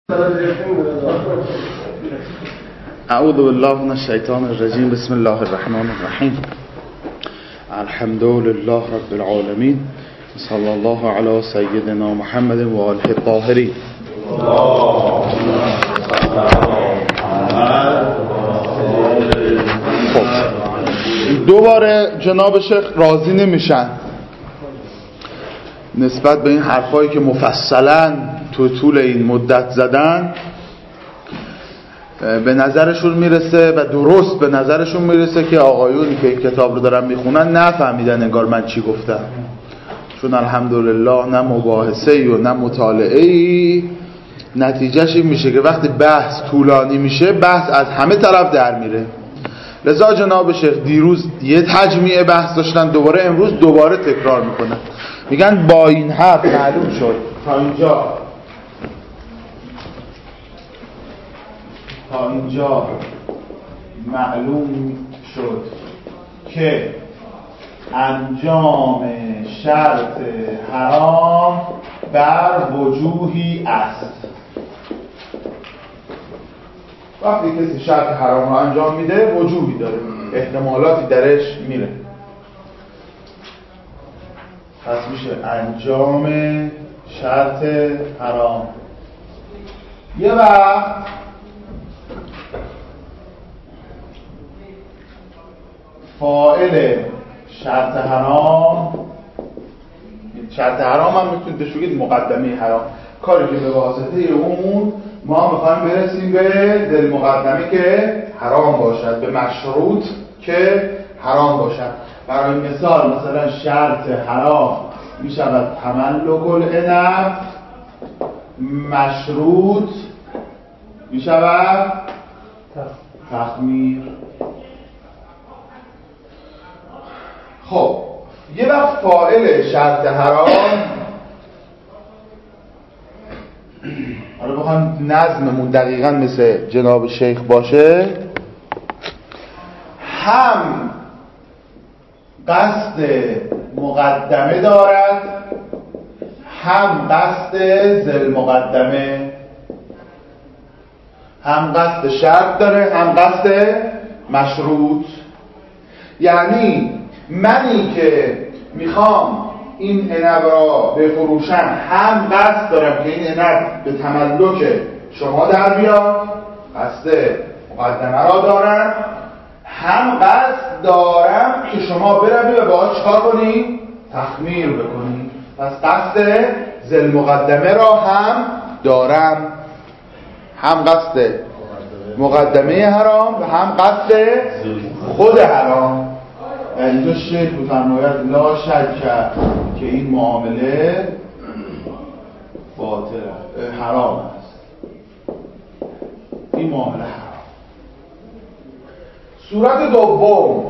اعوذ بالله من الشیطان الرجیم. بسم الله الرحمن الرحیم. الحمد لله رب العالمین. صلی الله علی سیدنا محمد و آله الطاهرین. دوباره جناب شیخ راضی نمیشن نسبت به این حرفایی که مفصلا تو طول این مدت زدن. به نظرشون میرسه و درست به نظرشون میرسه که آقایونی که این کتاب رو دارن میخونن نفهمیدن انگار من چی گفتم، چون الحمدلله نه مباحثه‌ای و نه مطالعه‌ای. نتیجهش این میشه که وقتی بحث طولانی میشه بحث از همه طرف در میره. لذا جناب شیخ دیروز یه تجمیع بحث داشتن، دوباره امروز دوباره تکرار میکنن. میگن با این حرف معلوم شد تا اینجا معلوم شد که انجام شرط حرام بر وجوهی است. وقتی کسی شرط حرام رو انجام میده وجوهی داره، احتمالاتی درش میره، پس میشه انجام شرط حرام. یه وقت فاعل شرط حرام هم میتونید بهش بگید مقدمه حرام، کاری که به واسطه اون ما میخوایم برسیم به دل مقدمه که حرام باشد، به مشروط که حرام باشد. برای مثال مثلا شرط حرام میشود تملک العنب، مشروط میشود تخمیر. خب یه وقت فاعل شرط حرام، حالا بخوام نظممون دقیقاً مثل جناب شیخ باشه، هم قصد مقدمه دارد هم قصد ذل مقدمه، هم قصد شرط داره هم قصد مشروط. یعنی منی که میخوام این عنب را بفروشم هم قصد دارم که این عنب به تملک شما در بیاد، قصد مقدمه را دارم، هم قصد دارم که شما بروید و باهاش چیکار کنید؟ تخمیر بکنید. پس قصد ذل مقدمه را هم دارم، هم قصد مقدمه حرام و هم قصد خود حرام. اینجا شیخ بفرماید لا شک که این معامله باطل حرام است. این معامله حرام. صورت دوم،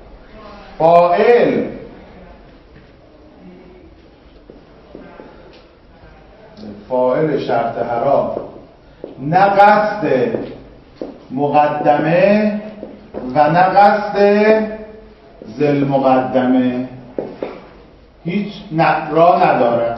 فاعل شرط حرام نه قصد مقدمه و نه قصد ذل مقدمه، هیچ راه نداره،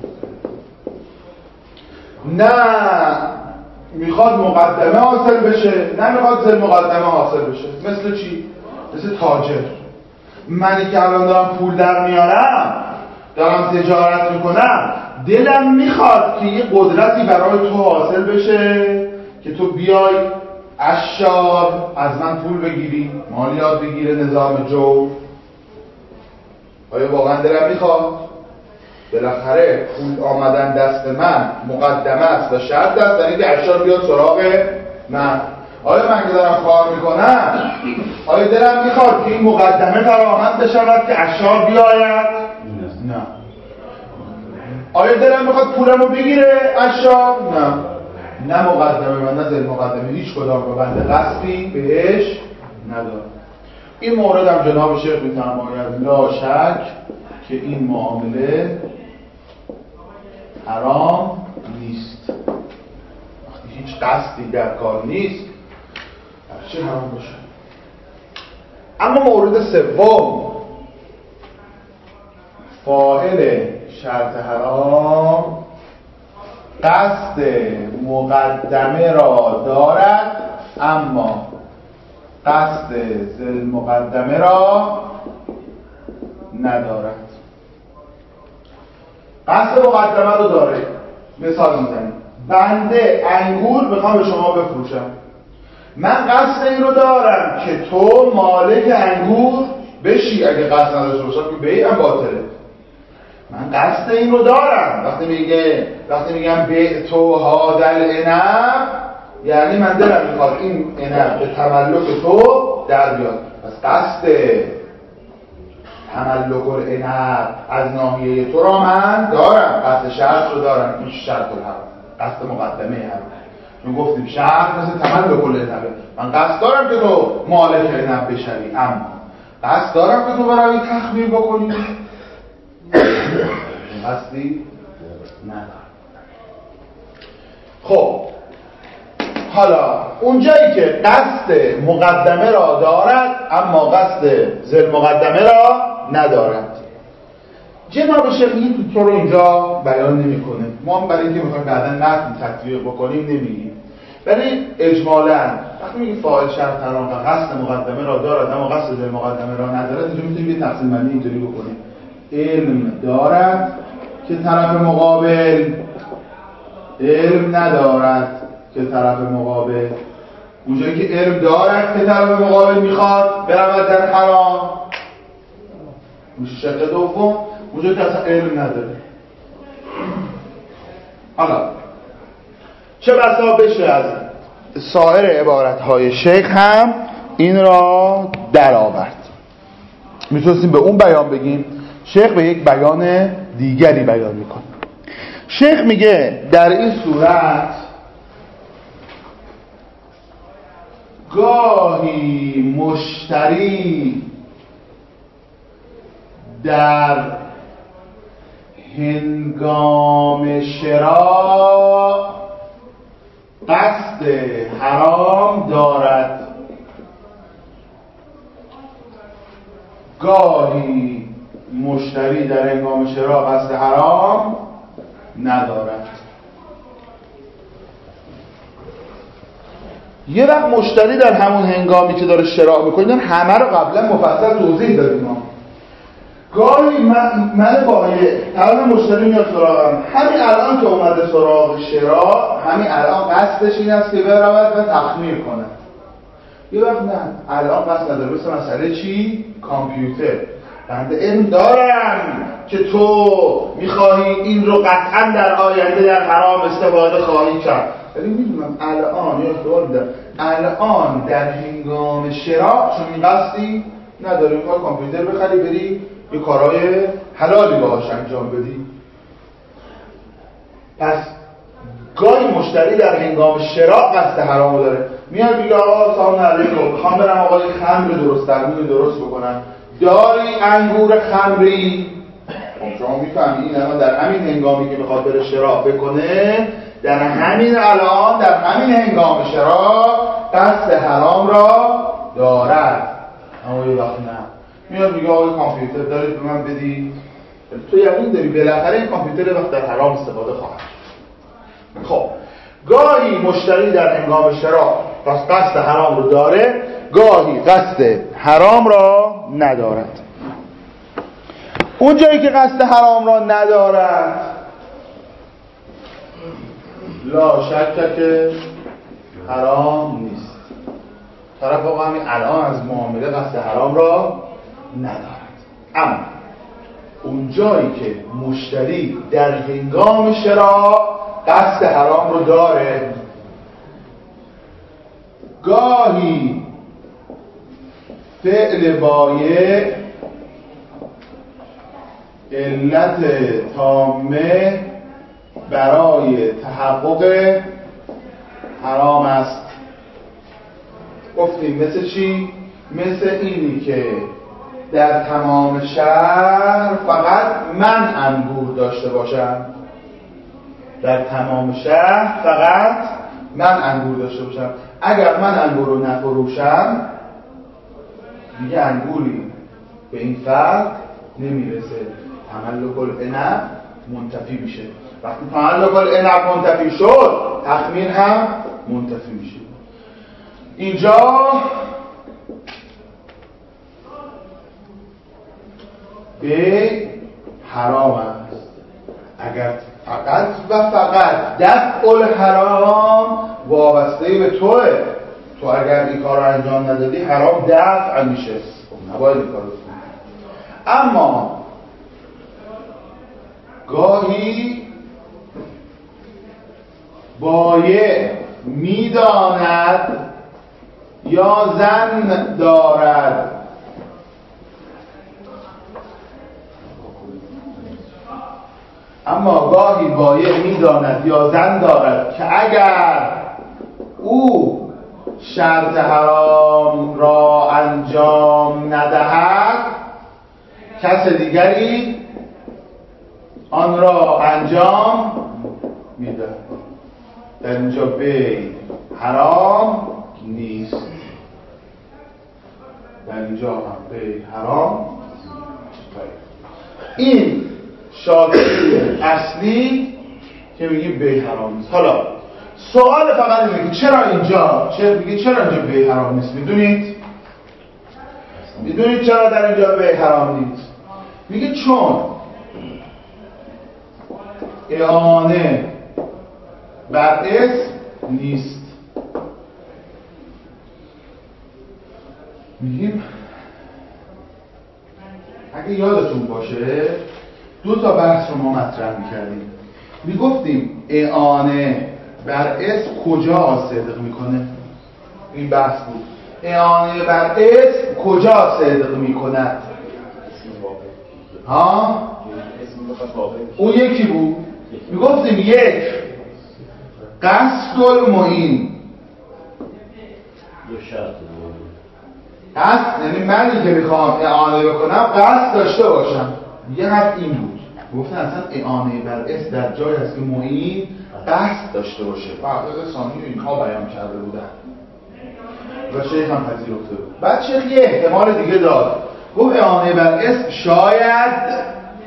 نه میخواد مقدمه حاصل بشه نه میخواد ذل مقدمه حاصل بشه. مثل چی؟ مثل تاجر. منی که الان دارم پول در میارم، دارم تجارت میکنم، دلم میخواد که یه قدرتی برای تو حاصل بشه که تو بیای اشار از من پول بگیری، مالیات بگیره نظام جور. آیا واقعا دلم میخواد؟ بالاخره پول آمدن دست من مقدمه است و شرط است، یعنی که اشار بیاد سراغ من. آیا من که دارم کار میکنم آیا دلم میخواد که این مقدمه فراهم بشود که اشار بیاید؟ نه. آیا دلم میخواد پولمو بگیره اشار؟ نه مقدمه و نه ذل مقدمه، هیچ کدام رو بنده قصدی بهش ندارم. این مورد هم جناب شیخ می‌فرماید لا شک که این معامله حرام نیست. وقتی هیچ قصدی در کار نیست چه حرام باشه. اما مورد سوم، فاعل شرط حرام قصد مقدمه را دارد اما قصد ذی مقدمه را ندارد. قصد مقدمه رو داره. مثال میزنیم بنده انگور میخوام به شما بفروشم. من قصد این رو دارم که تو مالک انگور بشی. اگه قصد نداشته باشم که بیعم باطله. من قصد این رو دارم. وقتی میگم بعتو هذا العنب یعنی من دلم میخواد این عنب به تملک تو در بیاد. پس قصد تملک العنب از ناحیه تو را من دارم. قصد شرط رو دارم. این شرط الحرام، قصد مقدمه هم. چون گفتیم شرط مثل تملک العنب. من قصد دارم که تو مالک عنب بشوی، اما قصد دارم که تو برای تخمیر بکنی قصدی ندارم. خب حالا اونجایی که قصد مقدمه را دارد اما قصد ذی مقدمه را ندارد، جناب شیخ این تو رو اینجا بیان نمی‌کنه. ما هم برای اینکه می‌خوایم بعداً متن تطبیق بکنیم نمیگیم، ولی اجمالاً وقتی میگیم فاعل شرط حرام و قصد مقدمه را دارد اما قصد ذی مقدمه را ندارد، اینجا میتونیم یه تقسیم بندی اینطوری بکنیم: علم دارد که طرف مقابل علم ندارد که طرف مقابل. اونجایی که علم دارد که طرف مقابل میخواد برود در حرام میشه شق دوم. اونجایی که اصلا علم نداره. حالا چه بسا بشه از سایر عبارتهای شیخ هم این را در آورد. میتونستیم به اون بیان بگیم، شیخ به یک بیان دیگری بیان میکنه. شیخ میگه در این صورت گاهی مشتری در هنگام شراء قصد حرام دارد، گاهی مشتری در هنگام شراء قصد حرام ندارد. یه وقت مشتری در همون هنگامی که داره شراء میکنه، همه رو قبلا مفصل توضیح دادیم. گاهی من بایع طرف مشتری میاد سراغم، همین الان که اومده سراغ شراء، همین الان قصدش این است که برود و تخمیر کنه. یه وقت نه، الان قصد نداره. مثل مسئله چی؟ کامپیوتر. بنده علم دارم که تو میخواهی این رو قطعا در آینده در حرام استفاده خواهی کرد، ولی میدونم الان یا سوال دارم الان در هنگام شراء چون این قصدی نداری، میخوای کامپیوتر بخری بری یه کارهای حلالی باهاش انجام بدی. پس گاهی مشتری در هنگام شراء قصد حرام داره، میاد میگه آقا سلام علیکم، میخوام برم آقای خمر درست درمون درست بکنم، داری انگور خمری؟ شما میفهمی این الان در همین هنگامی که میخواد بره شراء بکنه، در همین الان در همین هنگام شراء قصد حرام را دارد. اما یه وقت نه، میاد میگه آقای کامپیوتر دارید به من بدی، تو یقین داری بالاخره این کامپیوتر وقت در حرام استفاده خواهد. خب گاهی مشتری در هنگام شراء قصد حرام رو داره، گاهی قصد حرام را ندارد. اون جایی که قصد حرام را ندارد لا شک که حرام نیست. طرف واقعا همین الان از معامله قصد حرام را ندارد. اما اون جایی که مشتری در هنگام شراء قصد حرام رو داره، گاهی فعل بایع علت تامه برای تحقق حرام است. گفتیم مثل چی؟ مثل اینی که در تمام شهر فقط من انگور داشته باشم، در تمام شهر فقط من انگور داشته باشم. اگر من انگور رو نفروشم دیگه انگوری به این فرق نمیرسه. تملک العنب منتفی میشه. وقتی تعلق العنب منتفی شد تخمیر هم منتفی میشه. اینجا به حرام است. اگر فقط و فقط دفع الحرام وابسته به توه، تو اگر این کار رو انجام ندادی حرام دفع میشه، نباید این کار رو کنی. اما گاهی بایع میداند یا ظن دارد اما گاهی بایع میداند یا ظن دارد که اگر او شرط حرام را انجام ندهد کس دیگری آن را انجام میدهد. در اینجا بیع حرام نیست، در اینجا هم بیع حرام. این شاطری اصلی که میگیم بیع حرام نیست. حالا سوال فقط اینه که چرا اینجا بیع حرام نیست؟ میدونید چرا در اینجا بیع حرام نیست؟ میگه چون اعانه بر اسم نیست. میگیم اگه یادتون باشه 2 تا بحث رو ما مطرح میکردیم. میگفتیم اعانه بر اسم کجا صدق میکنه؟ این بحث بود. اعانه بر اسم کجا صدق میکند؟ ها؟ اون یکی بود. میگفتیم یک قصد المعین، قصد یعنی منی که میخوام اعانه بکنم قصد داشته باشم. یه حرف این بود، گفتن اصلا اعانه بر اسم در جای هست که معین قصد داشته باشه. فرق ثانی اینها بیان کرده بودن و شیخ هم پذیرفته بود. بعد شیخ یه احتمال دیگه داد، گفت اعانه بر اسم شاید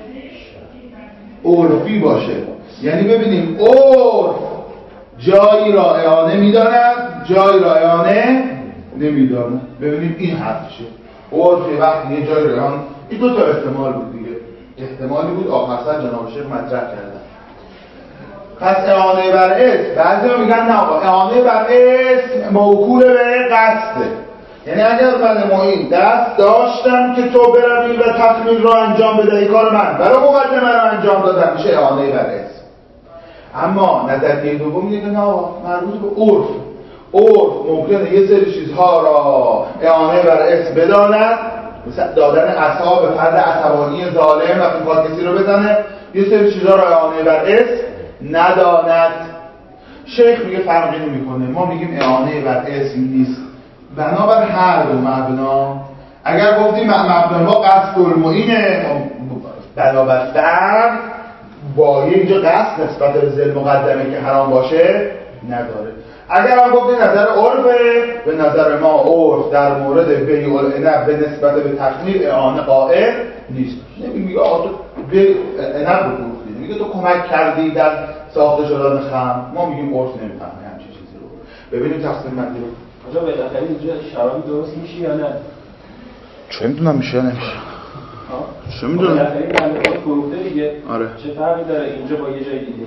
عرفی باشه. یعنی ببینیم عرف جایی را اعانه میداند، جایی را اعانه نمیداند. ببینیم این حرفشه. عرف وقتی یه جایی را اعانه، این 2 تا احتمال بود دیگه. احتمالی بود آخر جناب شیخ مطرح کردن. پس اعانه بر اسم بعضی میگن نه آقا اعانه بر اسم موکول به قصده. یعنی اگر من معین دست داشتم که تو بروی و تکمیل رو انجام بدهی کار من برای مقدمه رو انجام دادم میشه اعانه بر اسم. اما نظریه دوم میگه نه مربوط به عرف ممکنه یه سری چیزها را اعانه بر اسم بداند، مثل دادن عصا به فرد عصبانی ظالم وقتی میخواد کسی رو بزنه، یه سری چیزها را اعانه بر اسم نداند. شیخ میگه فرقی نمیکنه، ما میگیم اعانه بر اسم نیست بنابر هر دو مبنا. اگر گفتیم مبنا ما قصد المعینه بنابر فرد با اینجا قصد نسبت به ذل مقدمه که حرام باشه نداره. اگر هم گفتیم نظر عرفه، به نظر ما عرف در مورد بیع العنب به نسبت به تخمیر اعانه قائل نیست. نمیگه آقا تو بیع عنب رو فروختی، میگه تو کمک کردی در ساخته شدن خمر. ما میگیم عرف نمیفهمه همچین چیزی رو. ببینیم تقسیم بندی رو. آجا بالاخره اینجا شرابی درست میشه یا نه؟ چه میدونم میشه یا نمیشه؟ چه میدونم؟ بالاخره این بنده خود فروخته دیگه. آره. چه فرقی داره اینجا با یه جای دیگه؟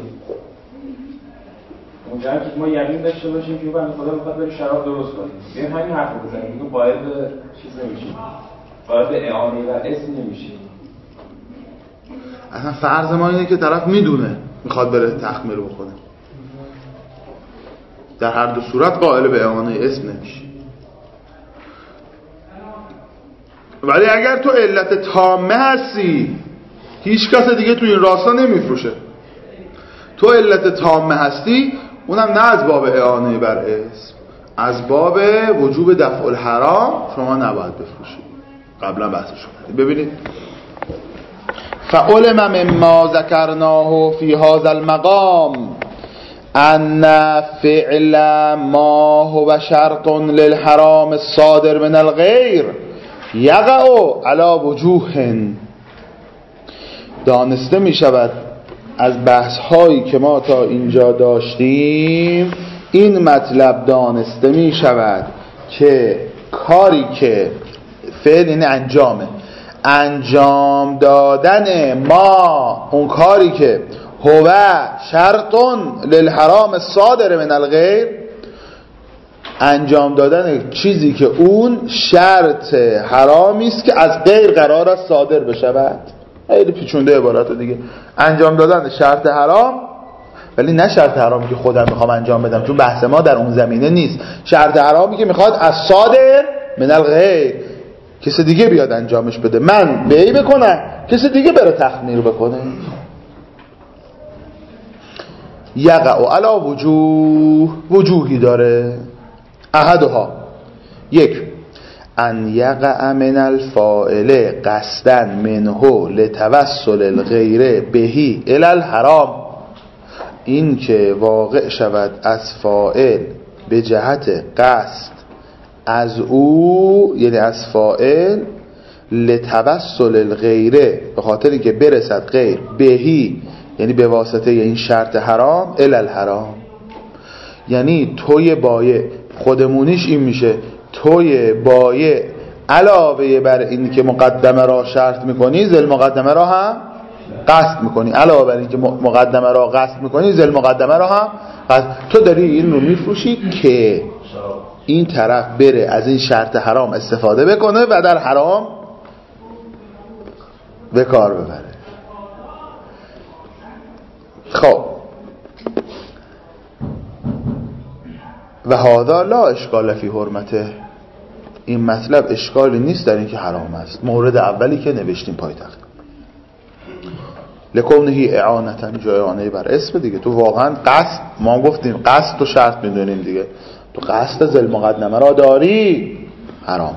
اونجا هم که ما یقین داشته باشیم که بنده خدا میخواد بره شراب درست کنیم. بیایم همین حرف رو بزنیم. میگه باید چیز نمیشه. باید اعانه و اسم نمیشه. اصلا فرض ما اینه که طرف میدونه میخواد بره تخمیر بکنه. در هر دو صورت قائل به اعانه اسم نمیشه. ولی اگر تو علت تامه هستی هیچ کس دیگه تو این راستا نمیفروشه، تو علت تامه هستی، اونم نه از باب اعانه بر اسم، از باب وجوب دفع الحرام شما نباید بفروشید. قبلا بحثش کردیم. ببینید فعلم مما ذکرناه فی هذا المقام ان فعل ما هو شرط للحرام الصادر من الغیر یقع علی وجوه. دانسته می شود از بحث هایی که ما تا اینجا داشتیم این مطلب دانسته می شود که کاری که فعل یعنی انجام دادن ما اون کاری که هو شرط للحرام صادر من الغیر، انجام دادن چیزی که اون شرط حرامی است که از غیر قرار است صادر بشود. خیلی پیچونده عبارت دیگه. انجام دادن شرط حرام، ولی نه شرط حرامی که خودم میخوام انجام بدم، چون بحث ما در اون زمینه نیست. شرط حرامی که میخواد از صادر من الغیر، کسی دیگه بیاد انجامش بده، من بیع بکنم کسی دیگه بره تخمیر بکنه. یقع علی وجوهی داره. احدها، یک، ان یقع من الفاعل قصدا منه لتوسل الغیر بهی الی الحرام، این که واقع شود از فاعل به جهت قصد از او، یعنی از فاعل، لتوسل الغیره، به خاطری که برسد غیر، بهی یعنی به واسطه این شرط حرام، الی الحرام، یعنی توی بایع، خودمونیش این میشه توی بایع علاوه بر این که مقدمه را شرط میکنی ذل مقدمه را هم قصد میکنی، علاوه بر این که مقدمه را قصد میکنی ذل مقدمه را هم قصد. تو داری این رو میفروشی که این طرف بره از این شرط حرام استفاده بکنه و در حرام به کار ببره. خب و هذا لا اشکال فی حرمته، این مطلب اشکالی نیست در این که حرام است. مورد اولی که نوشتیم پایتخت لکونهی اعانتا، جای اعانه بر اسم دیگه. تو واقعا قصد، ما گفتیم قصد تو شرط میدونیم دیگه، تو قصد ذل مقدمه را داری، حرام.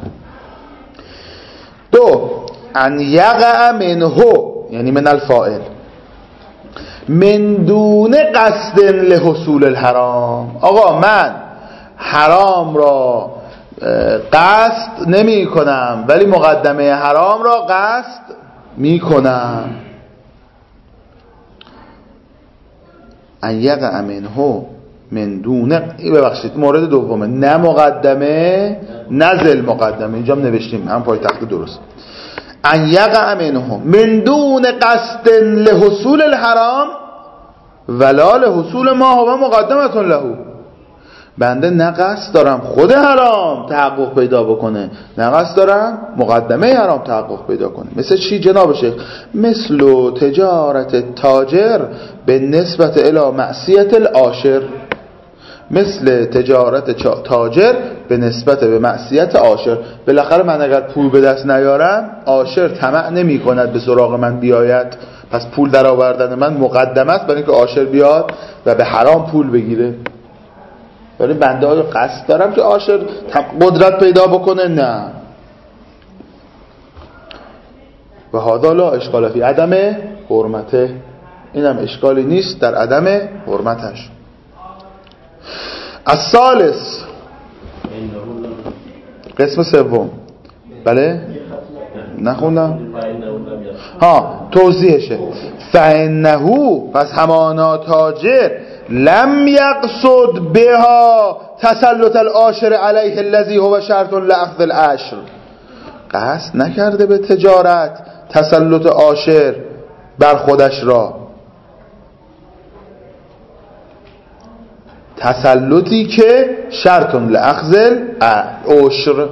دو، ان یقع منه یعنی من الفاعل من دون قصد لحصول الحرام. آقا من حرام را قصد نمی کنم ولی مقدمه حرام را قصد می کنم. ان یقع منه من دون، ببخشید مورد دومه، نه مقدمه نه ذل مقدمه، اینجا هم نوشتیم هم پای تخت درست. ان یقع منه من دون قصد لحصول الحرام ولا لحصول ما هو مقدمه له، بنده نه قصد دارم خود حرام تحقق پیدا بکنه، نه قصد دارم مقدمه حرام تحقق پیدا کنه. مثل چی جناب شیخ؟ مثل تجارت تاجر به نسبت الی معصیت العاشر، مثل تجارت تاجر به نسبت به معصیت عاشر. بالاخره من اگر پول به دست نیارم، عاشر طمع نمی کند به سراغ من بیاید، پس پول در آوردن من مقدمه است برای اینکه عاشر بیاد و به حرام پول بگیره. ولی بنده آیا قصد دارم که عاشر قدرت پیدا بکنه؟ نه. و هذا لا اشکال فی عدم حرمته، اینم اشکالی نیست در عدم حرمتش. الثالث، قسم سوم، بله نخوندم توضیحشه. فانه، پس همانا تاجر، لم یقصد بها تسلط العاشر علیه الذی هو شرط لاخذ العشر، قصد نکرده به تجارت تسلط عاشر بر خودش را، تسلطی که شرط لاخذ العشر،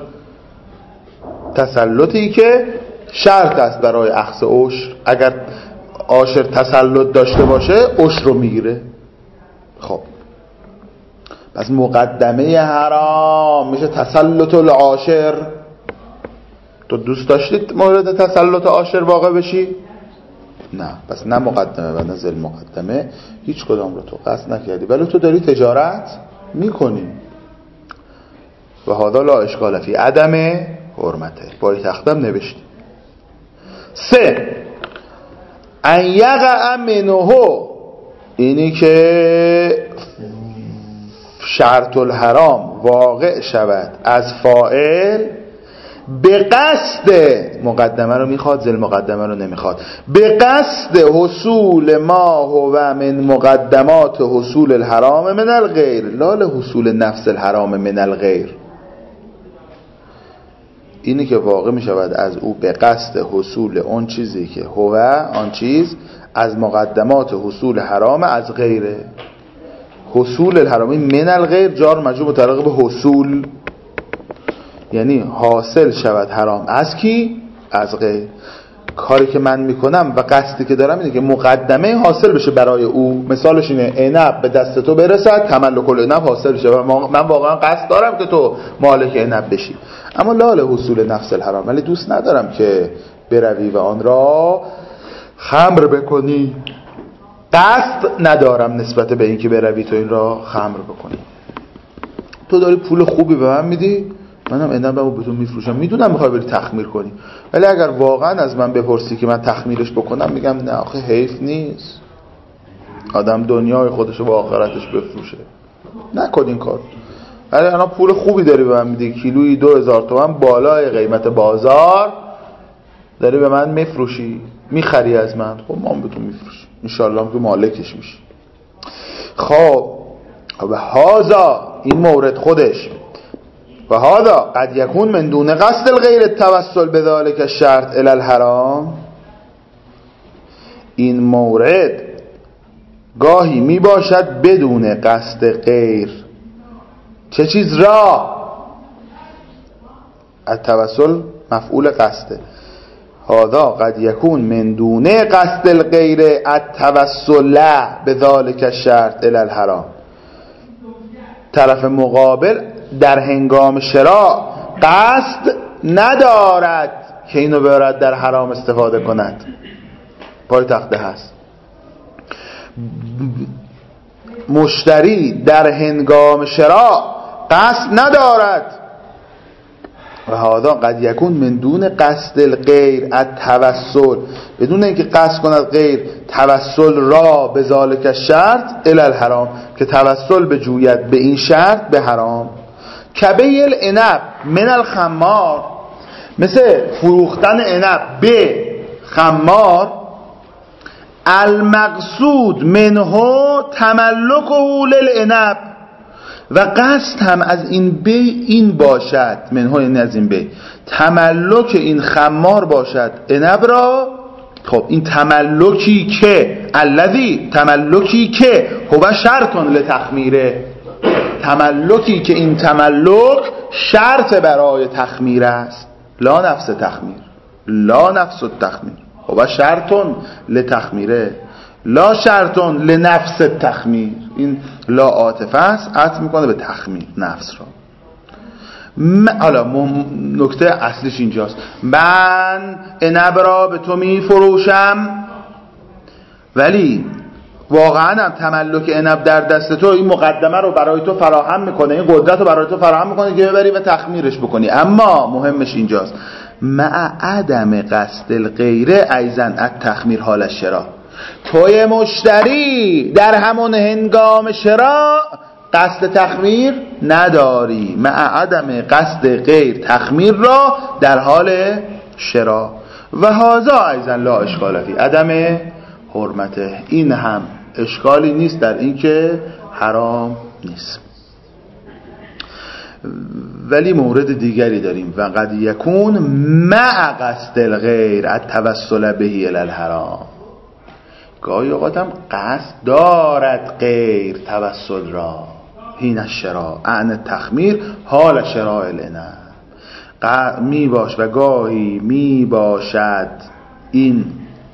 تسلطی که شرط است برای اخذ عشر. اگر عاشر تسلط داشته باشه عشر رو میگیره. خب پس مقدمه حرام میشه تسلط العاشر. تو دوست داشتید مورد تسلط عاشر واقع بشی؟ نه. پس نه مقدمه و نه ذل مقدمه، هیچ کدام رو تو قصد نکردی، ولی تو داری تجارت میکنی. و هذا لا اشکال فی عدم حرمته، باری تختم نوشتی. 3 ان یقع منه، اینی که شرط الحرام واقع شود از فاعل به قصد مقدمه رو میخواد، ذل مقدمه رو نمیخواد. به قصد حصول ما هو من مقدمات حصول الحرام من الغیر لا لحصول نفس الحرام من الغیر. اینی که واقع میشود از او به قصد حصول اون چیزی که هو آن چیز از مقدمات حصول حرام از غیره. حصول الحرامی من الغیر جار مجرور متعلق به حصول، یعنی حاصل شود حرام از کی؟ از غیر. کاری که من میکنم و قصدی که دارم اینه که مقدمه حاصل بشه برای او. مثالش اینه عنب به دست تو برسد، تملک العنب حاصل بشه و من واقعا قصد دارم که تو مالک عنب بشی، اما لا لحصول نفس الحرام، ولی دوست ندارم که بروی و آن را خمر بکنی. قصد ندارم نسبت به این که بروی تو این را خمر بکنی. تو داری پول خوبی به من میدی، منم عنبمو به تو میفروشم، میدونم میخوای بری تخمیر کنی، ولی اگر واقعا از من بپرسی که من تخمیرش بکنم، میگم نه آخه حیف نیست، آدم دنیای خودشو با آخرتش بفروشه، نکن این کار. ولی الان پول خوبی داری به من میدی، کیلویی 2000 تومان بالای قیمت بازار داری به من میفروشی، میخری از من، خب من به تو میفروشم، انشالله که مالکش میشی. خب و هذا این مورد خودش و هذا قد یکون من دون قصد الغیر التوسل بذلك الشرط الی الحرام. این مورد گاهی می باشد بدون قصد غیر. چه چیز را؟ التوسل مفعول قصده. هذا قد یکون من دون قصد الغیر التوسل بذلك الشرط الی الحرام. طرف مقابل در هنگام شراء قصد ندارد که اینو برد در حرام استفاده کند. پای تخته هست. مشتری در هنگام شراء قصد ندارد. و هذا قد یکون من دون قصد الغیر التوسل، بدون اینکه قصد کند غیر توسل را به ذالک الشرط الی الحرام، که توسل بجوید به این شرط به حرام. کبه العنب من الخمار، مثل فروختن عنب به خمار. المقصود منه تملکه للعنب، و قصد هم از این بی این باشد، منه یعنی از این بی تملک این خمار باشد عنب را. خب این تملکی که الذی تملکی که هو شرط لتخمیره، تملکی که این تملک شرط برای تخمیر است. لا نفس تخمیر، لا نفس التخمیر، هو شرط لتخمیره لا شرط لنفس التخمیر. این لا عاطفه است، عطف میکنه به تخمیر نفس را. حالا نکته اصلیش اینجاست، من عنب را به تو میفروشم، ولی واقعا هم تملک عنب در دست تو این مقدمه رو برای تو فراهم میکنه، این قدرت رو برای تو فراهم میکنه که ببری و تخمیرش بکنی. اما مهمش اینجاست، مع عدم قصد الغیره ایزن التخمیر حال الشراء. توی مشتری در همون هنگام شراء قصد تخمیر نداری، مع عدم قصد غیر تخمیر را در حال شراء. و هذا ایزن لا اشکال فی عدم حرمته، این هم اشکالی نیست در این که حرام نیست. ولی مورد دیگری داریم، و قد یکون مع قصد الغیر التوسل به الی الحرام. گاهی اوقات هم قصد دارد غیر توسل را، هین الشراء عن تخمیر حال شراء العنب. می باش و گاهی می باشد این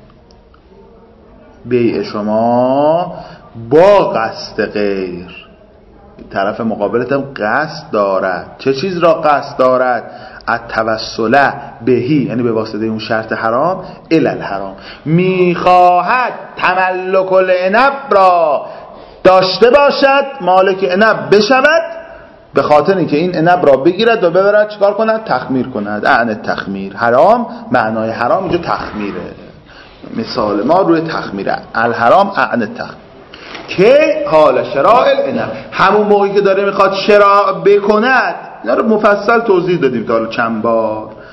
بیع شما با قصد غیر، طرف مقابلت هم قصد دارد. چه چیز را قصد دارد؟ التوسل بهی، یعنی به واسطه اون شرط حرام الی الحرام. میخواهد تملک العنب را داشته باشد، مالک عنب بشود، به خاطر اینکه این عنب را بگیرد و ببرد چیکار کند؟ تخمیر کند. اعنی تخمیر، حرام معنای حرام اینجا تخمیره، مثال ما روی تخمیره. الحرام اعنی تخمیر که حال شراء العنب، همون موقعی که داره میخواد شراء بکند. اینا رو مفصل توضیح دادیم تا حالا چند بار.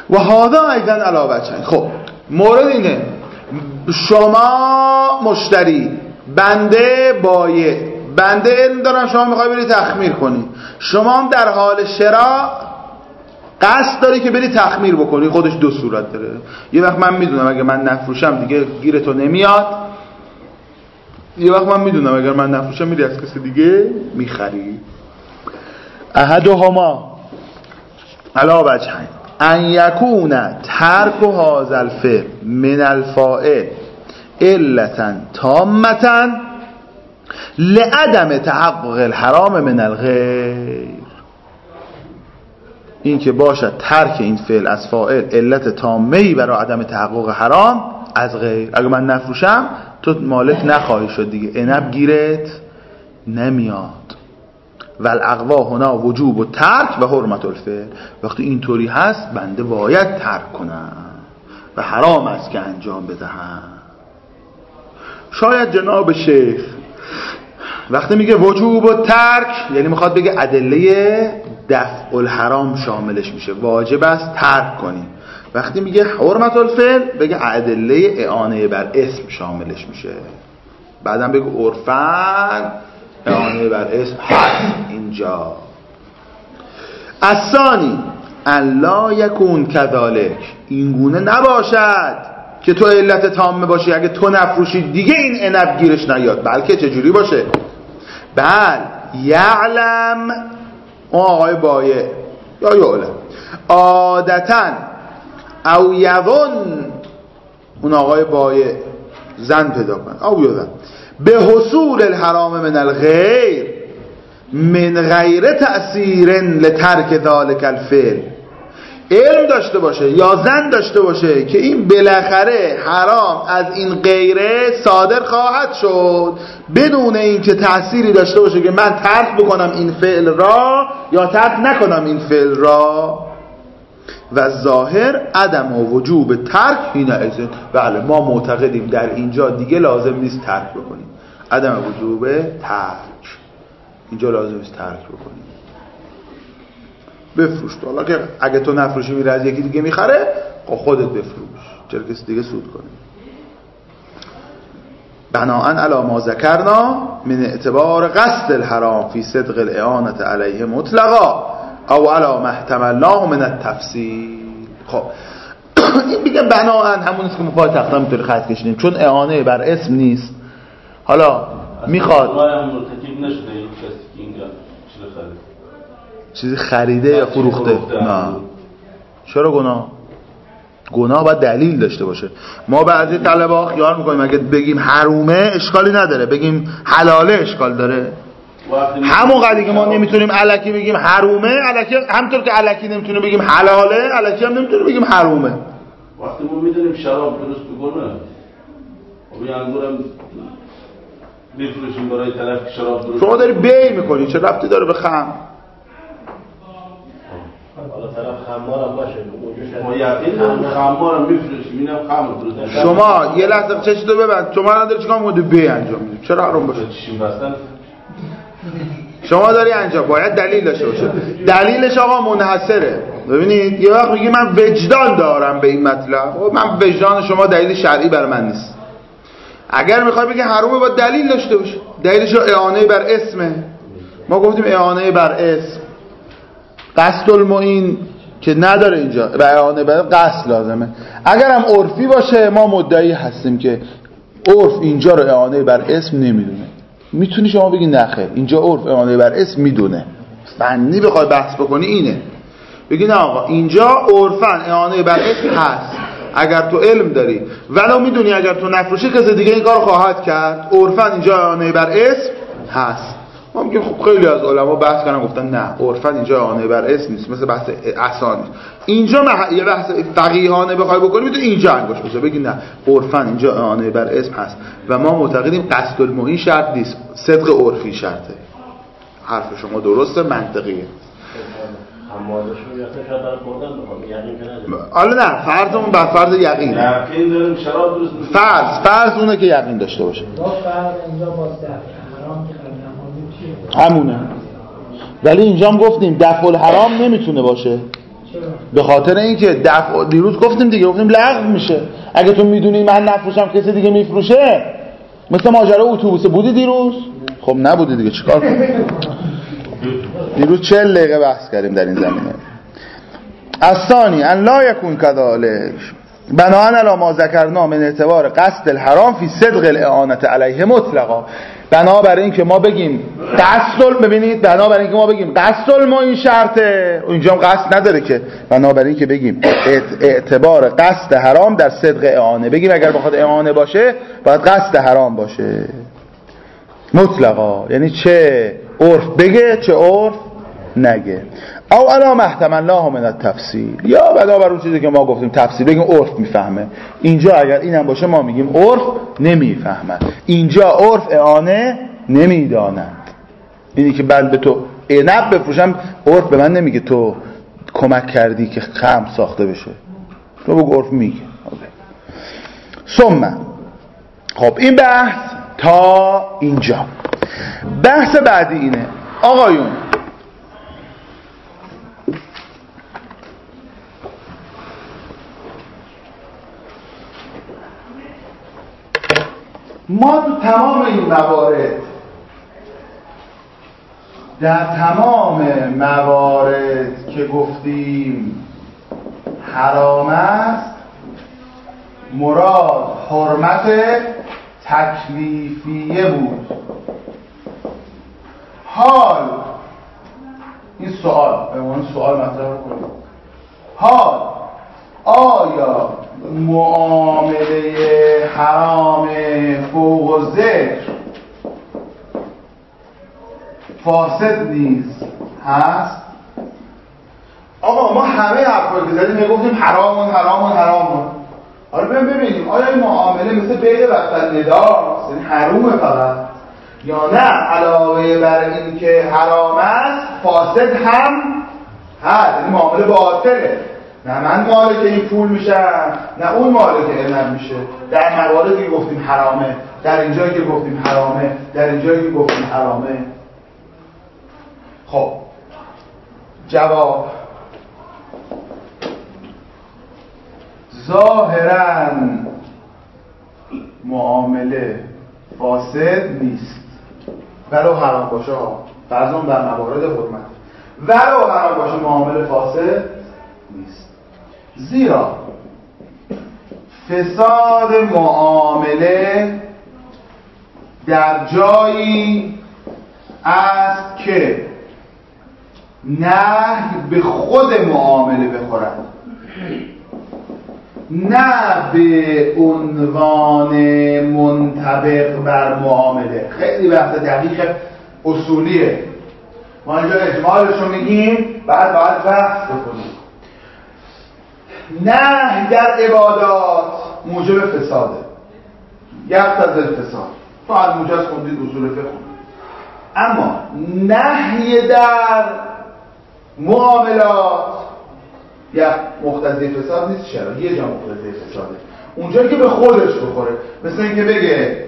و هذا ایضا علاوه چند. خب مورد اینه، شما مشتری، بنده بایع، بنده علم دارم، شما میخوای بری تخمیر کنی، شما هم در حال شراء قصد داری که بری تخمیر بکنی. خودش دو صورت داره. یه وقت من میدونم اگه من نفروشم دیگه گیرتو نمیاد، یه وقت من میدونم اگر من نفروشم میری از کسی دیگه میخری. احدهما علی وجهین ان یکون ترک هذا الفعل من الفاعل علتا تامتا لعدم تحقق الحرام من الغیر. این که باشد ترک این فعل از فاعل علت تامه‌ای برای عدم تحقق حرام از غیر. اگه من نفروشم تو مالک نخواهی شد دیگه، عنب گیرت نمیاد. والاقوا هنا وجوب و ترک و حرمت الفعل. وقتی اینطوری هست بنده باید ترک کنم و حرام است که انجام بدهم. شاید جناب شیخ وقتی میگه وجوب و ترک یعنی میخواد بگه ادله دفع الحرام شاملش میشه، واجب است ترک کنی. وقتی میگه حرمت الفعل بگه ادله اعانه بر اسم شاملش میشه. بعدم بگه عرفاً اعانه بر اسم هست اینجا. الثانی الا یکون کذالک، این گونه نباشد که تو علت تامه باشی اگه تو نفروشی دیگه این عنب گیرش نیاد، بلکه چجوری باشه؟ بل یعلم اون آقای بایع یا یعلم عادتاً او یظن اون آقای بایع زن پیدا کنه او یظن به حصول الحرام من الغیر من غیر تأثیر لترک ذلک الفعل، علم داشته باشه یا زن داشته باشه که این بالاخره حرام از این غیره صادر خواهد شد بدون اینکه تأثیری داشته باشه که من ترک بکنم این فعل را یا ترک نکنم این فعل را. و ظاهر عدم و وجوب ترک هینه ازن. بله ما معتقدیم در اینجا دیگه لازم نیست ترک بکنیم. عدم وجوب ترک اینجا لازم نیست ترک بکنیم. بفروش تو، حالا که اگه تو نفروشی میره از یکی دیگه میخره خودت بفروش، چرا کسی دیگه سود کنه. بناءً علی ما ذکرنا من اعتبار قصد الحرام فی صدق الاعانة علیه مطلقا او علی ما احتملناه من التفصیل. خب این میگه بناءً همونیست که مفاد تقدیم میتونی خط کشیدیم، چون اعانه بر اسم نیست. حالا میخواد چیزی خریده یا فروخته. نه چرا گناه باید دلیل داشته باشه. ما بعضی طلبه خیال میکنیم اگه بگیم حرومه اشکالی نداره، بگیم حلاله اشکال داره. همون قدری که ما نمیتونیم الکی بگیم حرومه، الکی همونطور که الکی نمیتونیم بگیم حلاله، الکی هم نمیتونیم بگیم حرومه. وقتی ما میدونیم شراب درست بکنه و یه انگورم میفروشیم برای طرف که شراب درست، شما داری بیع میکنی، چه ربطی داره به خمر؟ حالا طرف خمارم باشه ما یقین خمارم میفروشیم اینم خمر درست. شما یه لحظه چشتو ببند، شما الان داری چیکار می‌کنی؟ بیع انجام میدی، چرا حرام باشه؟ چشم بستن شما داری انجام، باید دلیل داشته باشه. دلیلش آقا منحصره. ببینید یه وقت میگی من وجدان دارم به این مطلب، من وجدان شما دلیل شرعی برای من نیست. اگر میخوای بگی حرومه باید دلیل داشته باشه. دلیلش اعانه بر اسمه. ما گفتیم اعانه بر اسم قصد المعین که نداره اینجا و اعانه بر قصد لازمه. اگر هم عرفی باشه ما مدعی هستیم که عرف اینجا رو اعانه بر اسم نمیدونه. میتونی شما بگی نخیر اینجا عرف اعانه بر اسم میدونه. فنی بخوای بحث بکنی اینه، بگی نه آقا اینجا عرفاً اعانه بر اسم هست. اگر تو علم داری ولو میدونی اگر تو نفروشی کسی دیگه این کارو خواهد کرد، عرفاً اینجا اعانه بر اسم هست. ما میگیم خب خیلی از علما بحث کردن گفتن نه عرفاً اینجا اعانه بر اسم نیست، مثل بحث احسان نیست. اینجا یه بحث فقیهانه بخوای بکنی میتونی اینجا انگوش بزنی بگی نه عرفاً اینجا اعانه بر اسم هست و ما معتقدیم قصد المعین شرط نیست، صدق عرفی شرطه. حرف شما درسته، منطقیه. حالا نه فرضمون بر فرض یقین. یقین داریم شراب درست. فرض اونه که یقین داشته باشه. همونه. ولی اینجا هم گفتیم دفع الحرام نمیتونه باشه. به خاطر اینکه دیروز گفتیم لغو میشه. اگه تو میدونی من نفروشم کسی دیگه میفروشه، مثل ماجرا اتوبوس بودی دیروز؟ خب نبودی دیگه، چیکار کنم؟ دیروز 40 دقیقه بحث کردیم در این زمینه. الثانی ان لا یکون کذالک بناء علی ما ذکرنا من اعتبار قصد الحرام فی صدق الاعانه علیه مطلقا. بنابراین اینکه ما بگیم قصد ما این شرطه، اینجا هم قصد نداره که، بنابراین که بگیم اعتبار قصد حرام در صدق اعانه، بگیم اگر بخواد اعانه باشه باید قصد حرام باشه مطلقا، یعنی چه عرف بگه چه عرف نگه. او علا محتملناه من التفصیل، یا بنابر اون چیزی که ما گفتیم تفصیل بگیم عرف میفهمه. اینجا اگر اینم باشه ما میگیم عرف نمیفهمه. اینجا عرف اعانه نمیداند. اینی که من به تو عنب بفروشم، عرف به من نمیگه تو کمک کردی که خمر ساخته بشه، تو بگو عرف میگه. ثم خب این بحث تا اینجا. بحث بعدی اینه آقایون، ما تو تمام این موارد، در تمام موارد که گفتیم حرام است، مراد حرمت تکلیفیه بود. حال این سوال به عنوان سوال مطرح کنیم، حال آیا معامله حرام فوق الذکر فاسد نیز هست؟ آقا ما همه حرفایی که زدیم میگفتیم حرامون. حالا ببینیم آیا این معامله مثل بیع وقت نداست، یعنی حرومه فقط، یا نه علاوه بر این که حرام است فاسد هم هست، یعنی معامله باطله، نه من مالک این پول میشم نه اون مالک عنب میشه. در مواردی که گفتیم حرامه، در اینجایی که گفتیم حرامه، در اینجایی که گفتیم حرامه. خب جواب، ظاهراً معامله فاسد نیست ولو حرام باشه، فرضاً در موارد حرمت ولو حرام باشه معامله فاسد نیست، زیرا فساد معامله در جایی است که نهی به خود معامله بخورد، نه به عنوان منطبق بر معامله. خیلی بحث دقیق اصولیه، ما اینجا اجمالش رو میگیم، بعد باید بحث بکنیم. نهی در عبادات موجب فساده، یقتضی الفساد، تو از موجز خوندید اصول فقه. اما نهی در معاملات یا مقتضی فساد نیست. چرا؟ یه جا مقتضی فساده، اونجایی که به خودش بخوره، مثل اینکه بگه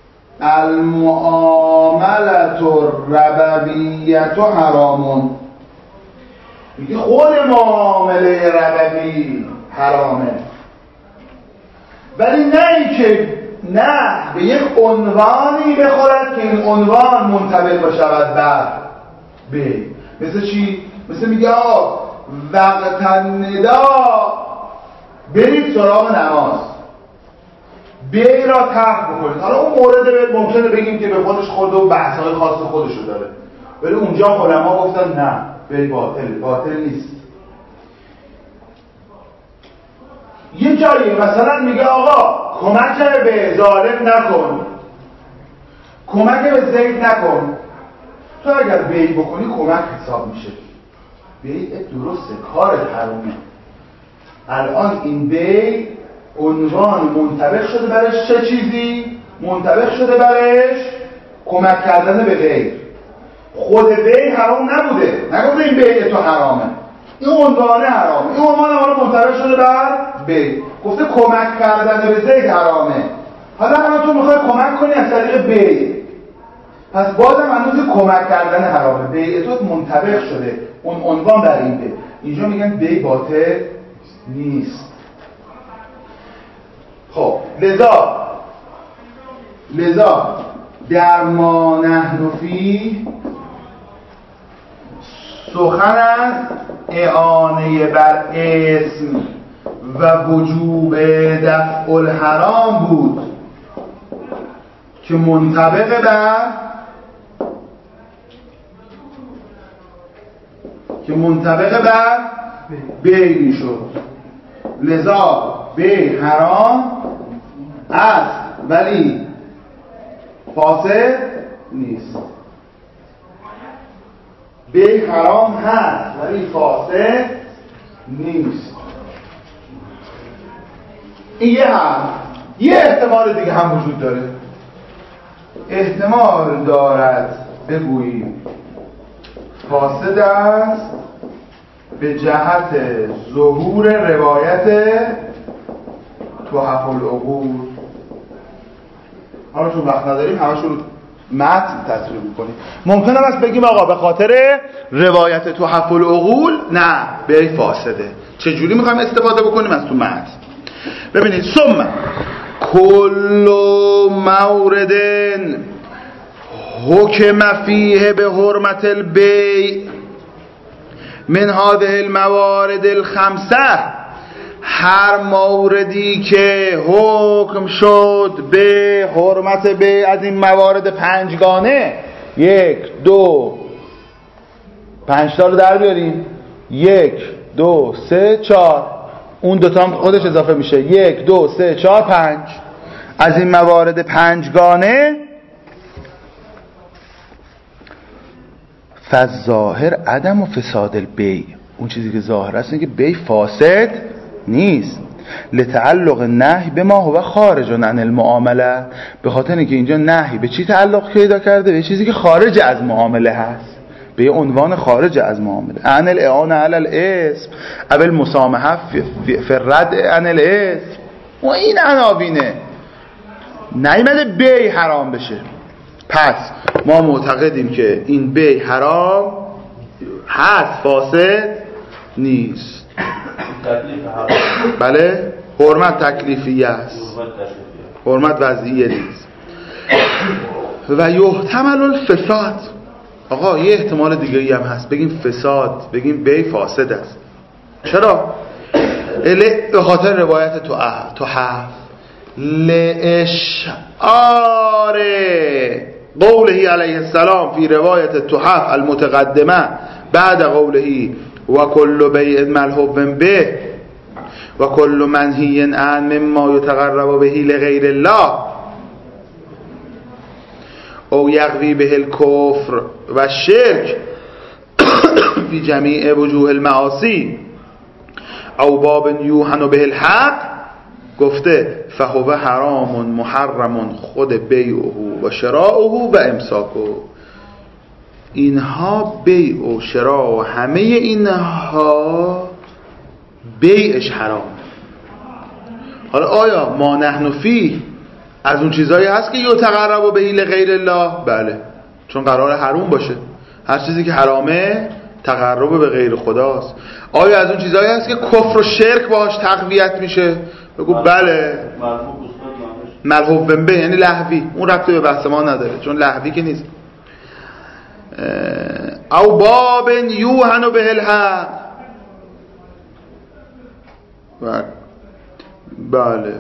المعاملة الربویة حرامون، میگه خود معامله ربوی حرامه، ولی نه اینکه نه به یک عنوانی بخورد که این عنوان منطبق بشود بر به. مثل چی؟ مثل میگه آقا وقت الندا برید سراغ نماز، بیعی را ترک بکنید. حالا اون مورد ممکنه بگیم که به خودش خورده و بحث‌های خاص خودشو داره، ولی اونجا علما گفتن نه، بیع باطل نیست. یه جایی مثلا میگه آقا کمک به ظالم نکن، کمک به زید نکن، تو اگر بیع بکنی کمک حساب میشه. بیع درسته، کارت حرومه. الان این بیع عنوان منطبق شده برش چه چیزی؟ منطبق شده برش کمک کردن به غیر. خود بیع حرام نبوده، نگفته این بیع تو حرامه، این عنوانه حرامه، این عنوان حالا منطبق شده بر بیع، گفته کمک کردن به زید حرامه. حالا تو میخوای کمک کنی از طریق بیع، پس بازم هنوز کمک کردن حرامه. بیع تو منطبق شده اون عنوان بر این بیع، اینجا میگن بی باطل نیست. خب لذا در ما نحن فی سخن از اعانه بر اسم و وجوب دفع الحرام بود که منطبق بر بی میشد. لذا بی حرام است ولی فاسد نیست. بی حرام هست ولی فاسد نیست. این یه احتمال دیگه هم وجود داره. احتمال دارد بگوییم فاسد است به جهت ظهور روایت تحف العقول. حالا چون وقت نداریم همشون متن تصویر میکنیم. ممکنه است بگیم آقا به خاطر روایت تحف العقول نه به فاسده. چجوری میخوایم استفاده بکنیم از تو متن؟ ببینید ثم کل مورد حکم فیه به حرمت البیع من هذه الموارد الخمسه، هر موردی که حکم شد به حرمت بیع از این موارد پنجگانه، 1 2 5 تا رو در بیاریم، 1 2 3 4، اون دوتا هم خودش اضافه میشه، 1 2 3 4 5. از این موارد پنجگانه فالظاهر عدم و فساد البیع، اون چیزی که ظاهر است اینه که بیع فاسد نیست. لتعلق نهی به ما هو خارج عن المعامله، به خاطر اینکه اینجا نهی به چی تعلق پیدا کرده؟ به چیزی که خارج از معامله هست، به عنوان خارج از معامله. عن الاعانه علی الاسم او المسامحه فی الرد عن الاسم. و این عناوینه نیامده بیع حرام بشه. پس ما معتقدیم که این بیع حرام هست، فاسد نیست. بله، حرمت تکلیفی است، حرمت وضعیه نیست. و یحتمل الفساد، آقا یه احتمال دیگه هم هست، بگیم فساد، بگیم بیع فاسد است. چرا؟ به خاطر روایت تحف لاشعار قوله علیه السلام فی روایت تحف المتقدمه بعد قوله و کل بیع ملحوب به و کل منهی عن مما یتقرب به لغیر الله او یقوی به الکفر و شرک فی جمیع وجوه المعاصی او باب یوحن به الحق، گفته فهو حرام محرم خود بیعه و شراؤه و امساکه. اینها بیع و شراء و همه اینها بیعش حرام. حالا آیا ما نحن فیه از اون چیزایی هست که یتقرب به لغیر الله؟ بله، چون قرار حرام باشه. هر چیزی که حرامه تقرب به غیر خداست. آیا از اون چیزایی هست که کفر و شرک باهاش تقویت میشه؟ بگو بله. ملحوب به یعنی لهوی، اون ربطی به بحث ما نداره چون لهوی که نیست. او باب یوحن به الحق، بله.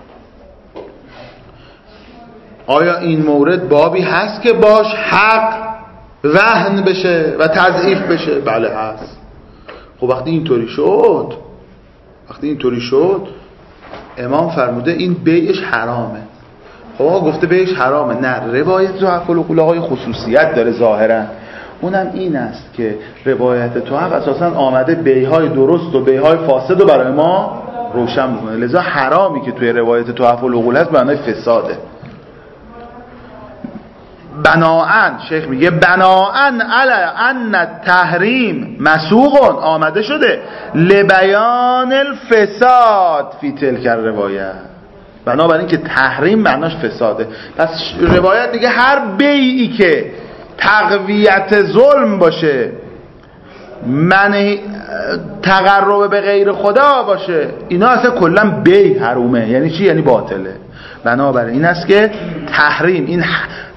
آیا این مورد بابی هست که باش حق وهن بشه و تضعیف بشه؟ بله هست. خب وقتی اینطوری شد امام فرموده این بیعش حرامه. خب آقا گفته بیعش حرامه، نه روایت تحف العقول خصوصیت داره ظاهرا، اونم این است که روایت تحف اساسا آمده بیعهای درست و بیعهای فاسد رو برای ما روشن میکنه. لذا حرامی که توی روایت تحف العقول هست معنای فساده. بناءن شیخ میگه بناءن علی ان تحریم مسوق آمده شده لبیان الفساد فی تلک روایت، بنابراین این که تحریم معناش فساده. پس روایت دیگه هر بیعی که تقویت ظلم باشه من تقرب به غیر خدا باشه، اینا اصلا کلا بی حرومه. یعنی چی؟ یعنی باطله. بنابراین این است که تحریم این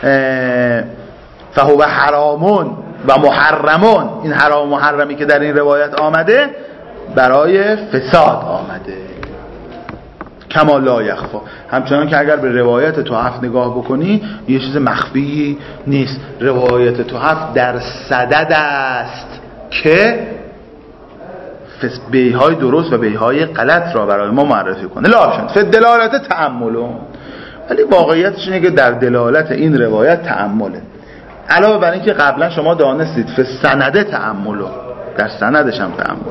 فهو حرامون و محرمون، این حرام و محرمی که در این روایت آمده برای فساد آمده. کما لا یخفا، همچنان که اگر به روایت تحف نگاه بکنی یه چیز مخفی نیست. روایت تحف در صدد است که بیهای درست و بیهای غلط را برای ما معرفی کنه. لا شد دلالت تأملون، ولی واقعیتش اینه که در دلالت این روایت تأمله. علاوه بر این که قبلا شما دانستید سنده تأمله، در سندش هم تأمل.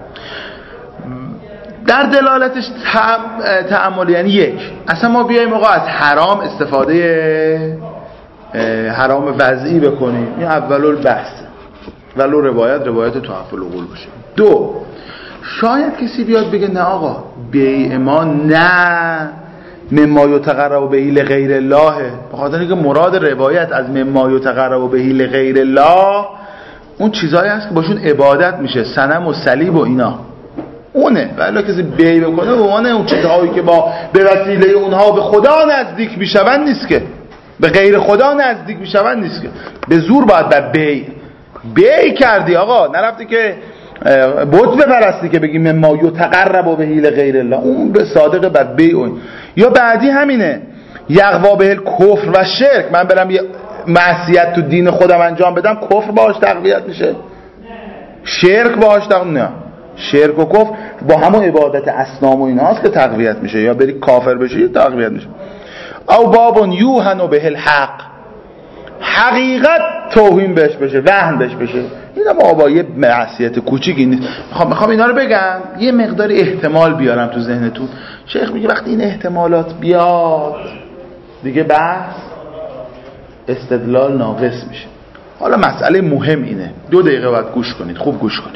در دلالتش تأمل یعنی یک، اصلا ما بیایم آقا از حرام استفاده حرام وضعی بکنیم، این اول البحث، ولو روایت تحف العقول باشه. دو، شاید کسی بیاد بگه نه آقا بیع ما نه مما یتقرب به لغیر الله، به خاطر اینکه مراد روایت از مما یتقرب به لغیر الله اون چیزایی هست که باشون عبادت میشه، صنم و صلیب و اینا، اونه. ولی کسی بیع بکنه و اون چیزهایی که به وسیله اونها به خدا نزدیک میشون نیست، که به غیر خدا نزدیک میشون نیست، که به زور باید بر بیع کردی آقا، نرفتی که بت بپرستی که بگی مما یتقرب به لغیر الله، اون به صادق بر بیع. اون یا بعدی همینه، یغوا به کفر و شرک، من برم یه معصیت تو دین خودم انجام بدم، کفر باهاش تقویت میشه، شرک باهاش تقویت، نه شرک و کفر با همون عبادت اصنام و ایناست که تقویت میشه، یا بری کافر بشی تقویت میشه. او بابون یوهن به الحق، حقیقت توهین بهش بشه، وهن بهش بشه، این هم آبا یه معصیت کوچیکی نیست. میخوام اینا رو بگم یه مقداری احتمال بیارم تو ذهنتون. شیخ میگه وقتی این احتمالات بیاد دیگه بحث استدلال ناقص میشه. حالا مسئله مهم اینه، 2 دقیقه باید گوش کنید، خوب گوش کنید.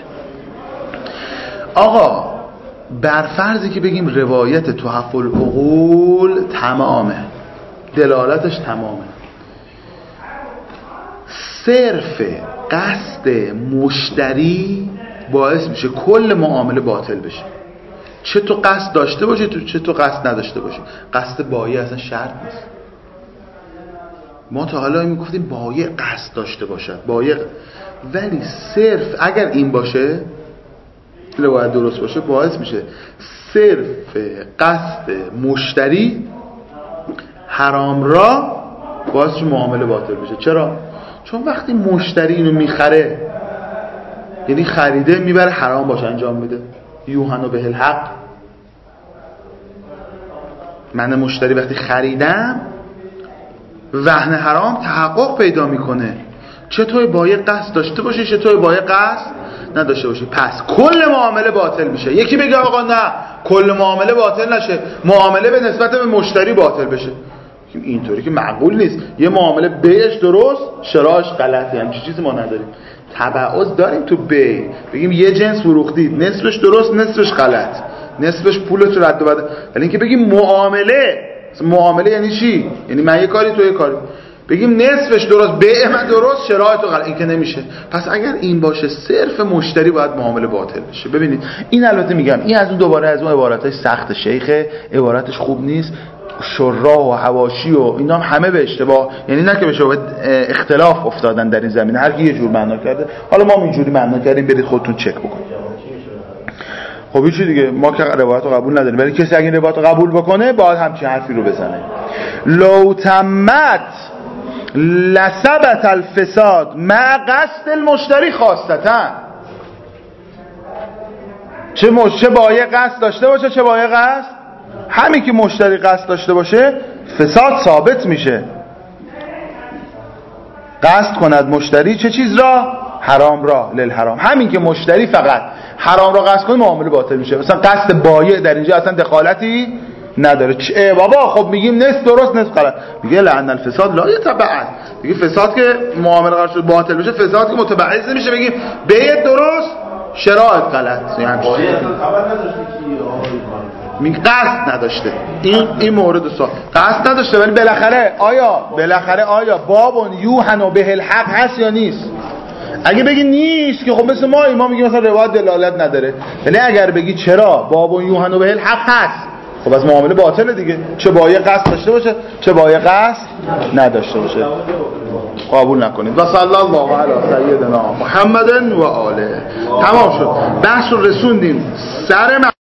آقا بر فرضی که بگیم روایت تحف العقول تمامه، دلالتش تمامه، صرف قصد مشتری باعث میشه کل معامله باطل بشه، چه تو قصد داشته باشی چه تو قصد نداشته باشی. قصد بایع اصلا شرط نیست. ما تا حالا میگفتیم بایع قصد داشته باشد، ولی صرف اگر این باشه، روایت درست باشه، باعث میشه صرف قصد مشتری حرام را باعث معامله باطل بشه. چرا؟ چون وقتی مشتری اینو میخره، یعنی خریده میبره حرام باشه انجام میده، یوهنو به الحق. من مشتری وقتی خریدم وهن حرام تحقق پیدا میکنه، چه توی بایع قصد داشته باشی چه توی بایع قصد نداشته باشی، پس کل معامله باطل میشه. یکی بگه آقا نه کل معامله باطل نشه، معامله به نسبت به مشتری باطل بشه، اینطوری که معقول نیست. یه معامله بیعش درست شرایش غلطه، همچین چیزی ما نداریم. تبعض داریم تو بیع، بگیم یه جنس فروختید، نصفش درست نصفش غلط، نصفش پولت رد و بدل. ولی اینکه بگیم معامله یعنی چی؟ یعنی من یه کاری تو یه کاری، بگیم نصفش درست بیع من درست شرایط غلط، این که نمیشه. پس اگر این باشه صرف مشتری باید معامله باطل بشه. ببینید این البته میگم این از اون دوباره از اون عباراتای سخت شیخه، عبارتش خوب نیست، شراح و حواشی و اینا همه به اشتباه، یعنی نه که به شما اختلاف افتادن در این زمینه، هر کی یه جور معنا کرده. حالا ما اینجوری معنا کردیم، برید خودتون چک بکنید. خب این چی دیگه، ما که روایت رو قبول نداریم، ولی کسی اگه این روایت رو قبول بکنه باید همچین حرفی رو بزنه. لو تمت لثبت الفساد مع قصد المشتری خاصتا، چه بایع قصد داشته باشه چه بایع قصد، همین که مشتری قصد داشته باشه فساد ثابت میشه. قصد کند مشتری چه چیز را؟ حرام را، للحرام. همین که مشتری فقط حرام را قصد کنه معامله باطل میشه. مثلا قصد بایع در اینجا اصلا دخالتی نداره. چه بابا خب میگیم نصف درست نصف غلط، میگه لعن الفساد لا یتبعض، میگه فساد که معامله قرار شد باطل بشه، فساد که متبعض نمیشه، بگیم بیع درست شرایط غلط. یعنی بایع اصلا خبر نداشته میگه قصد نداشته. این مورد سوال قصد نداشته، ولی بالاخره آیا بابون یوهنو به الحق هست یا نیست؟ اگه بگی نیست که خب مثل ما میگیم مثلا روایت دلالت نداره، ولی اگر بگی چرا باب یوحنا به الحق هست، خب از معامله باطله دیگه، چه با یه قصد داشته باشه چه با یه قصد نداشته باشه. قبول نکنید. و صلی الله علی سیدنا محمد و آله. تمام شد، بحث رو رسوندیم سر